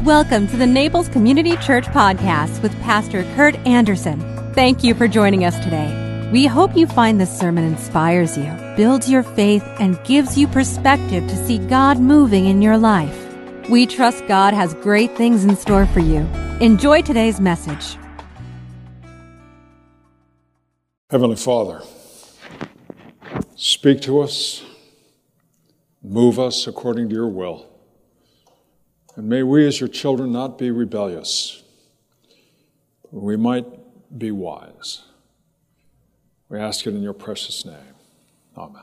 Welcome to the Naples Community Church Podcast with Pastor Kurt Anderson. Thank you for joining us today. We hope you find this sermon inspires you, builds your faith, and gives you perspective to see God moving in your life. We trust God has great things in store for you. Enjoy today's message. Heavenly Father, speak to us, move us according to your will. And may we as your children not be rebellious. We might be wise. We ask it in your precious name. Amen.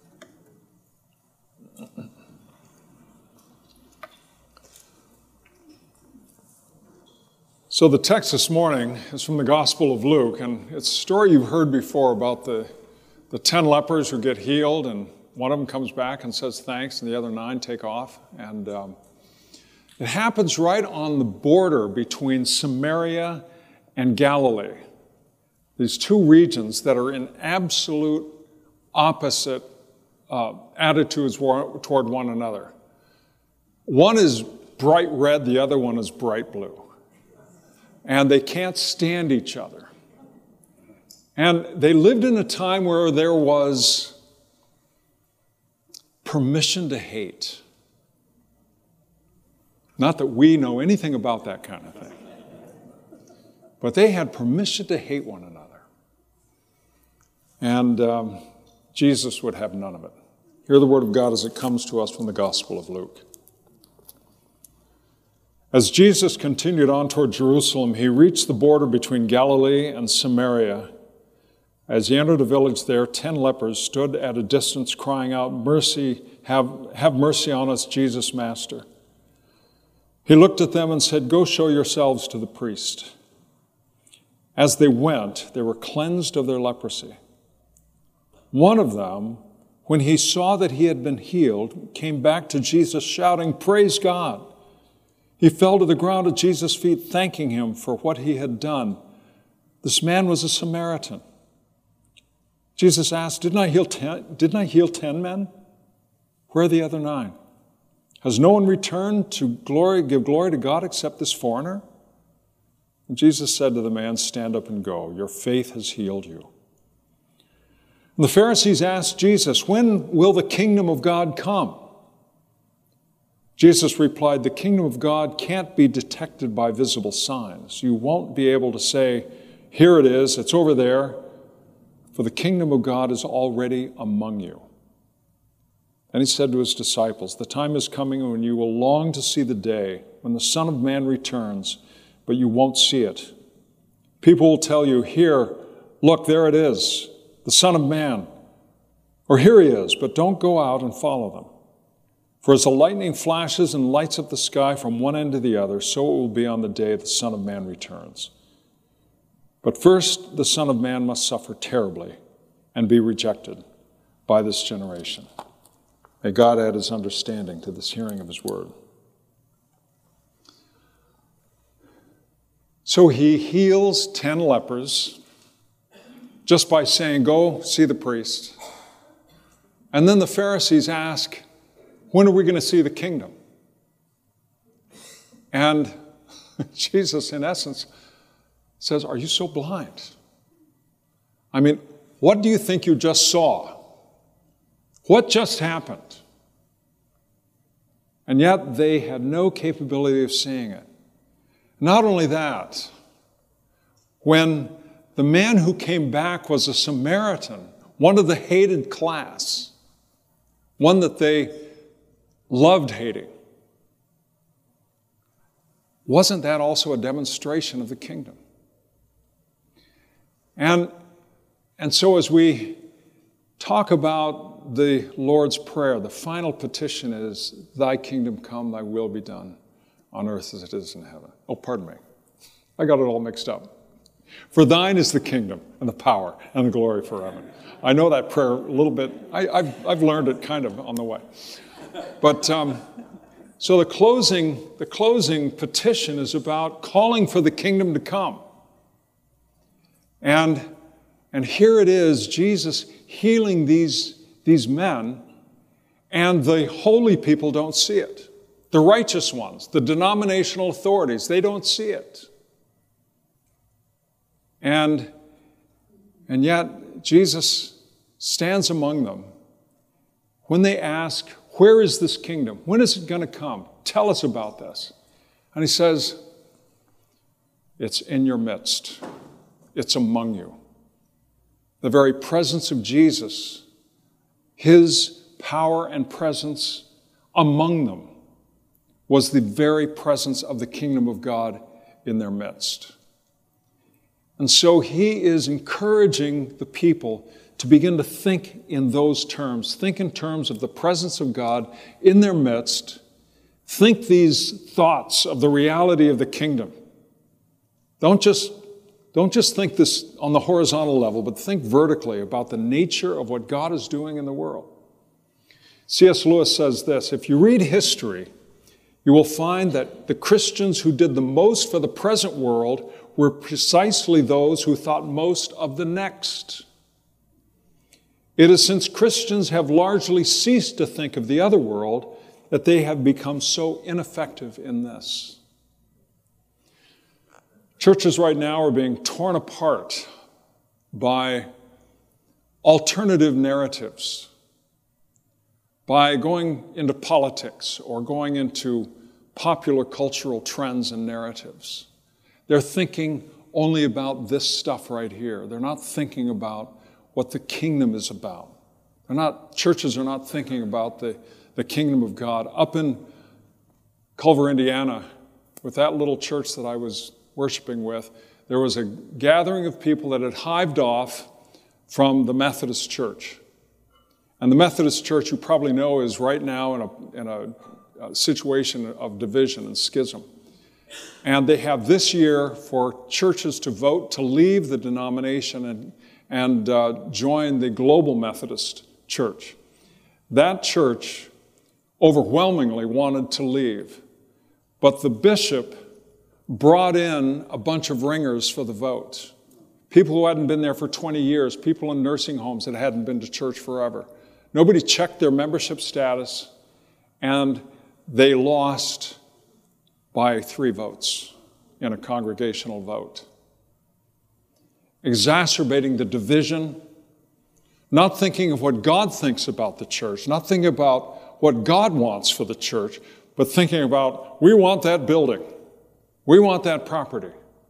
So the text this morning is from the Gospel of Luke, and it's a story you've heard before about the 10 lepers who get healed, and one of them comes back and says thanks, and the other 9 take off. And it happens right on the border between Samaria and Galilee. These two regions that are in absolute opposite attitudes toward one another. One is bright red, the other one is bright blue. And they can't stand each other. And they lived in a time where there was permission to hate. Not that we know anything about that kind of thing. But they had permission to hate one another. And Jesus would have none of it. Hear the word of God as it comes to us from the Gospel of Luke. As Jesus continued on toward Jerusalem, he reached the border between Galilee and Samaria. As he entered a village there, 10 lepers stood at a distance crying out, "Mercy, have mercy on us, Jesus, Master." He looked at them and said, "Go show yourselves to the priest." As they went, they were cleansed of their leprosy. One of them, when he saw that he had been healed, came back to Jesus shouting, "Praise God." He fell to the ground at Jesus' feet, thanking him for what he had done. This man was a Samaritan. Jesus asked, Didn't I heal 10 men? Where are the other 9? Has no one returned to give glory to God except this foreigner? And Jesus said to the man, "Stand up and go. Your faith has healed you." And the Pharisees asked Jesus, "When will the kingdom of God come?" Jesus replied, "The kingdom of God can't be detected by visible signs. You won't be able to say, 'Here it is, it's over there,' for the kingdom of God is already among you." And he said to his disciples, "The time is coming when you will long to see the day when the Son of Man returns, but you won't see it. People will tell you, 'Here, look, there it is, the Son of Man,' or 'Here he is,' but don't go out and follow them. For as the lightning flashes and lights up the sky from one end to the other, so it will be on the day the Son of Man returns. But first, the Son of Man must suffer terribly and be rejected by this generation." May God add his understanding to this hearing of his word. So he heals 10 lepers just by saying, "Go see the priest." And then the Pharisees ask, "When are we going to see the kingdom?" And Jesus, in essence, says, "Are you so blind? I mean, what do you think you just saw? What just happened?" And yet they had no capability of seeing it. Not only that, when the man who came back was a Samaritan, one of the hated class, one that they loved hating, wasn't that also a demonstration of the kingdom? And so as we talk about the Lord's Prayer, the final petition is, "Thy kingdom come, thy will be done on earth as it is in heaven." Oh, pardon me. I got it all mixed up. "For thine is the kingdom and the power and the glory forever." I know that prayer a little bit. I've learned it kind of on the way. But so the closing petition is about calling for the kingdom to come. And here it is, Jesus healing these men, and the holy people don't see it. The righteous ones, the denominational authorities, they don't see it. And yet, Jesus stands among them when they ask, where is this kingdom? When is it going to come? Tell us about this. And he says, it's in your midst. It's among you. The very presence of Jesus, his power and presence among them, was the very presence of the kingdom of God in their midst. And so he is encouraging the people to begin to think in those terms. Think in terms of the presence of God in their midst. Think these thoughts of the reality of the kingdom. Don't just think this on the horizontal level, but think vertically about the nature of what God is doing in the world. C.S. Lewis says this, if you read history, you will find that the Christians who did the most for the present world were precisely those who thought most of the next. It is since Christians have largely ceased to think of the other world that they have become so ineffective in this. Churches right now are being torn apart by alternative narratives, by going into politics or going into popular cultural trends and narratives. They're thinking only about this stuff right here. They're not thinking about what the kingdom is about. Churches are not thinking about the kingdom of God. Up in Culver, Indiana, with that little church that I was worshiping with, there was a gathering of people that had hived off from the Methodist Church. And the Methodist Church, you probably know, is right now in a situation of division and schism. And they have this year for churches to vote to leave the denomination and join the Global Methodist Church. That church overwhelmingly wanted to leave, but the bishop brought in a bunch of ringers for the vote. People who hadn't been there for 20 years, people in nursing homes that hadn't been to church forever. Nobody checked their membership status, and they lost by 3 votes in a congregational vote, exacerbating the division, not thinking of what God thinks about the church, not thinking about what God wants for the church, but thinking about, we want that building, we want that property.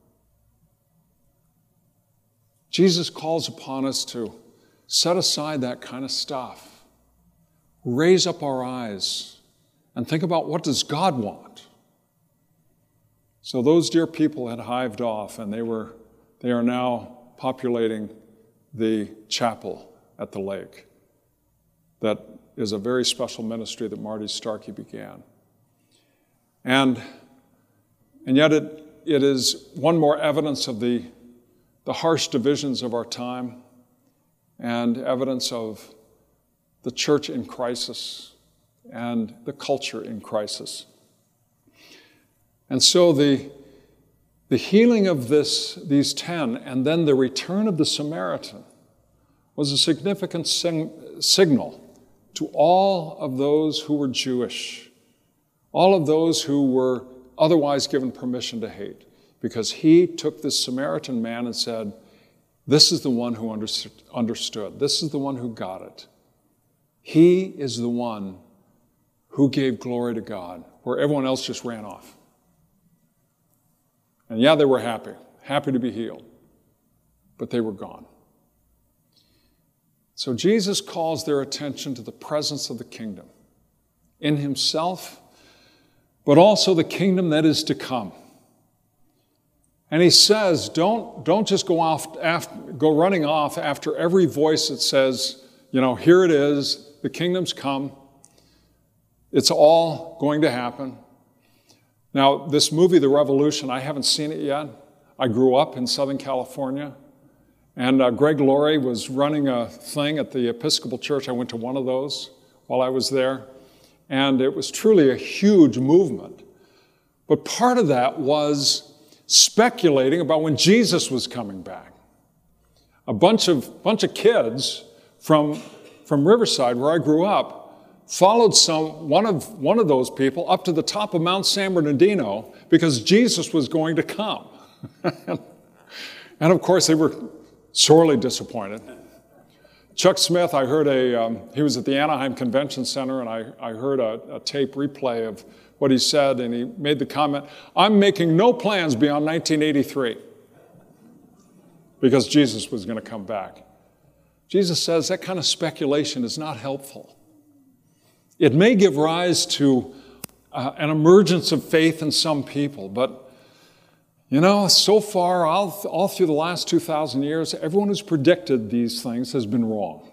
Jesus calls upon us to set aside that kind of stuff, raise up our eyes, and think about, what does God want? So those dear people had hived off, and they are now populating the chapel at the lake. That is a very special ministry that Marty Starkey began. And yet it is one more evidence of the harsh divisions of our time and evidence of the church in crisis and the culture in crisis. And so the healing of these 10 and then the return of the Samaritan was a significant signal to all of those who were Jewish, all of those who were otherwise given permission to hate, because he took this Samaritan man and said, this is the one who understood. This is the one who got it. He is the one who gave glory to God, where everyone else just ran off. And yeah, they were happy to be healed, but they were gone. So Jesus calls their attention to the presence of the kingdom in himself, but also the kingdom that is to come. And he says, don't just go running off after every voice that says, here it is, the kingdom's come, it's all going to happen. Now, this movie, The Revolution, I haven't seen it yet. I grew up in Southern California, and Greg Laurie was running a thing at the Episcopal Church. I went to one of those while I was there, and it was truly a huge movement. But part of that was speculating about when Jesus was coming back. A bunch of kids from Riverside, where I grew up, followed one of those people up to the top of Mount San Bernardino because Jesus was going to come. And of course, they were sorely disappointed. Chuck Smith, I heard he was at the Anaheim Convention Center, and I heard a tape replay of what he said, and he made the comment, "I'm making no plans beyond 1983 because Jesus was going to come back." Jesus says that kind of speculation is not helpful. It may give rise to an emergence of faith in some people, but so far, all through the last 2,000 years, everyone who's predicted these things has been wrong.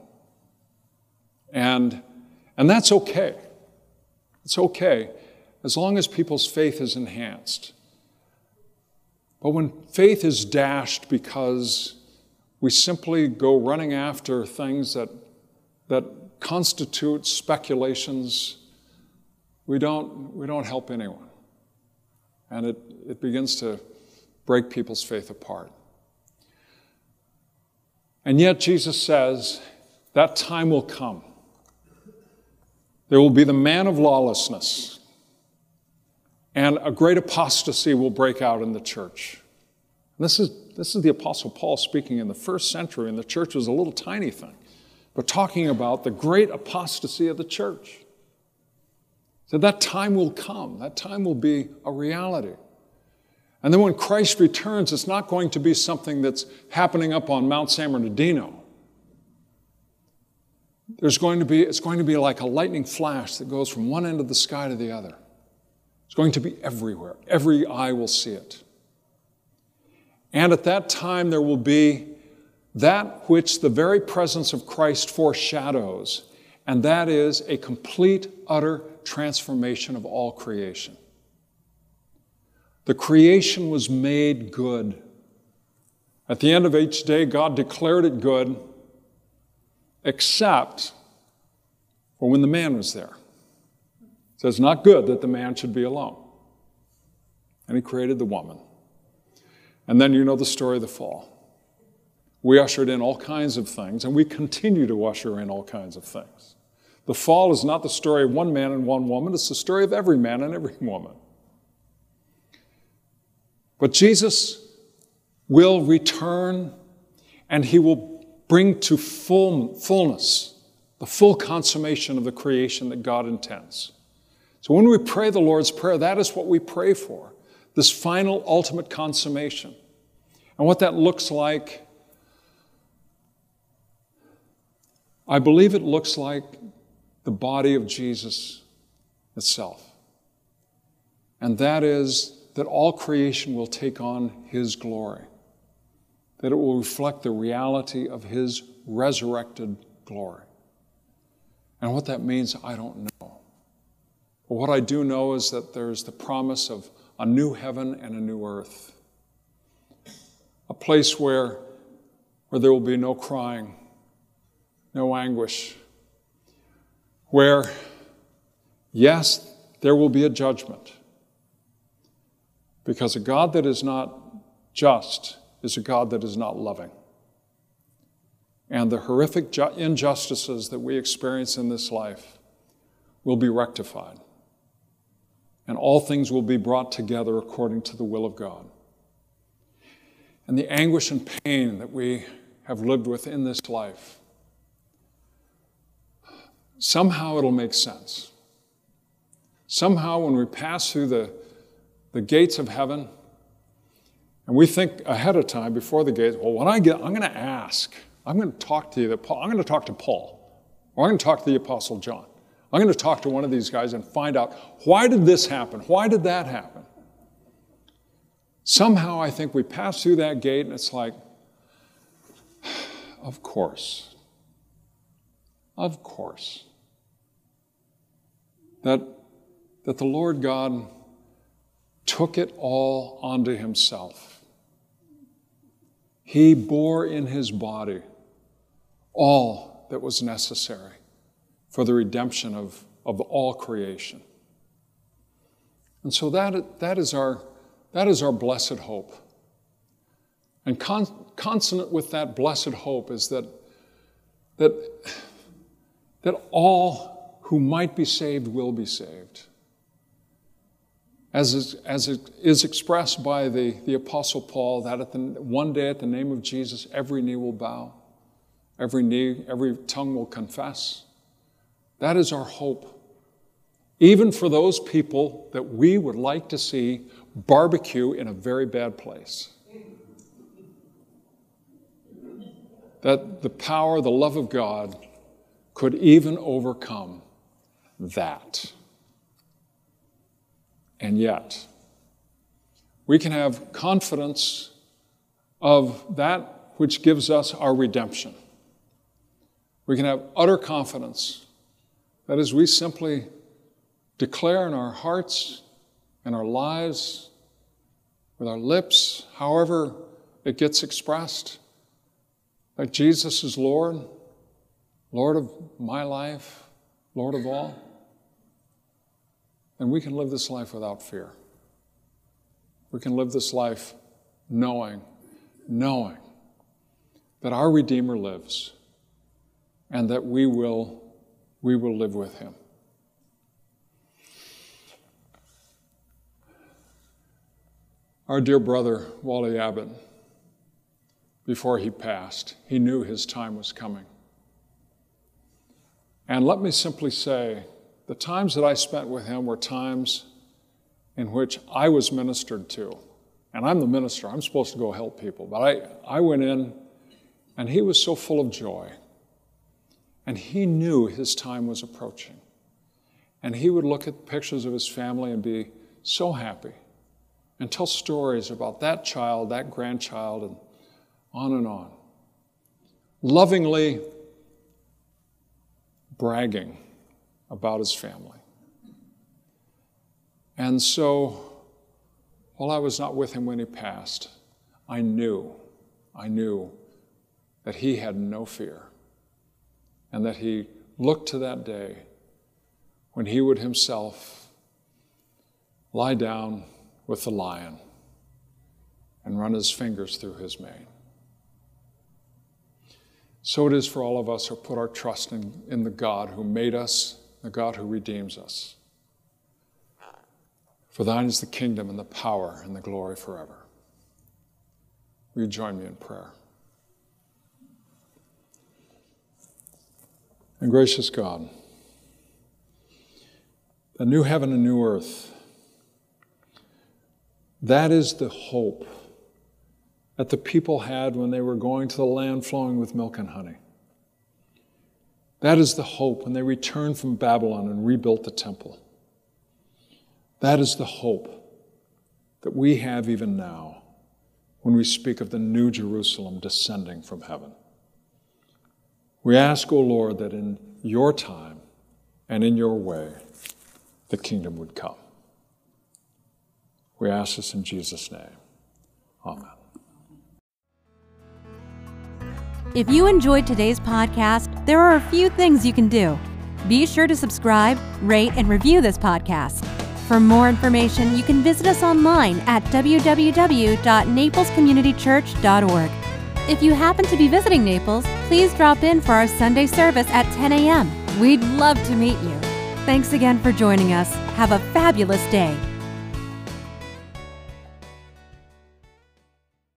And that's okay. It's okay, as long as people's faith is enhanced. But when faith is dashed because we simply go running after things that constitute speculations, we don't help anyone. And it begins to break people's faith apart. And yet Jesus says that time will come. There will be the man of lawlessness, and a great apostasy will break out in the church. And this is the Apostle Paul speaking in the first century, and the church was a little tiny thing, but talking about the great apostasy of the church. So that time will come. That time will be a reality. And then when Christ returns, it's not going to be something that's happening up on Mount San Bernardino. It's going to be like a lightning flash that goes from one end of the sky to the other. It's going to be everywhere. Every eye will see it. And at that time, there will be that which the very presence of Christ foreshadows, and that is a complete, utter transformation of all creation. The creation was made good. At the end of each day, God declared it good, except for when the man was there. It says, not good that the man should be alone. And he created the woman. And then you know the story of the fall. We ushered in all kinds of things, and we continue to usher in all kinds of things. The fall is not the story of one man and one woman, it's the story of every man and every woman. But Jesus will return, and he will bring to fullness the full consummation of the creation that God intends. So when we pray the Lord's Prayer, that is what we pray for, this final, ultimate consummation. And what that looks like, I believe it looks like the body of Jesus itself. And that is that all creation will take on his glory, that it will reflect the reality of his resurrected glory. And what that means, I don't know. But what I do know is that there's the promise of a new heaven and a new earth, a place where there will be no crying, no anguish, where, yes, there will be a judgment, because a God that is not just is a God that is not loving. And the horrific injustices that we experience in this life will be rectified. And all things will be brought together according to the will of God. And the anguish and pain that we have lived with in this life, somehow it'll make sense. Somehow when we pass through the gates of heaven, and we think ahead of time before the gates, well, when I'm going to ask, I'm going to talk to I'm going to talk to Paul, or I'm going to talk to the Apostle John. I'm going to talk to one of these guys and find out, why did this happen? Why did that happen? Somehow I think we pass through that gate and it's like, of course. Of course. That the Lord God took it all onto himself. He bore in his body all that was necessary for the redemption of all creation. And so that is our blessed hope. And consonant with that blessed hope is that all who might be saved will be saved. As it is expressed by the Apostle Paul, that one day at the name of Jesus, every knee will bow, every tongue will confess. That is our hope. Even for those people that we would like to see barbecue in a very bad place. That the power, the love of God could even overcome that. And yet, we can have confidence of that which gives us our redemption. We can have utter confidence that as we simply declare in our hearts and our lives, with our lips, however it gets expressed, that Jesus is Lord, Lord of my life, Lord of all, then we can live this life without fear. We can live this life knowing that our Redeemer lives and that we will live with him. Our dear brother, Wally Abbott, before he passed, he knew his time was coming. And let me simply say, the times that I spent with him were times in which I was ministered to. And I'm the minister. I'm supposed to go help people. But I went in, and he was so full of joy. And he knew his time was approaching. And he would look at pictures of his family and be so happy and tell stories about that child, that grandchild, and on. Lovingly bragging about his family. And so, while I was not with him when he passed, I knew that he had no fear, and that he looked to that day when he would himself lie down with the lion and run his fingers through his mane. So it is for all of us who put our trust in the God who made us, the God who redeems us. For thine is the kingdom and the power and the glory forever. Will you join me in prayer? And gracious God, the new heaven and new earth, that is the hope that the people had when they were going to the land flowing with milk and honey. That is the hope when they returned from Babylon and rebuilt the temple. That is the hope that we have even now when we speak of the new Jerusalem descending from heaven. We ask, O Lord, that in your time and in your way, the kingdom would come. We ask this in Jesus' name. Amen. If you enjoyed today's podcast, there are a few things you can do. Be sure to subscribe, rate, and review this podcast. For more information, you can visit us online at www.naplescommunitychurch.org. If you happen to be visiting Naples, please drop in for our Sunday service at 10 a.m. We'd love to meet you. Thanks again for joining us. Have a fabulous day.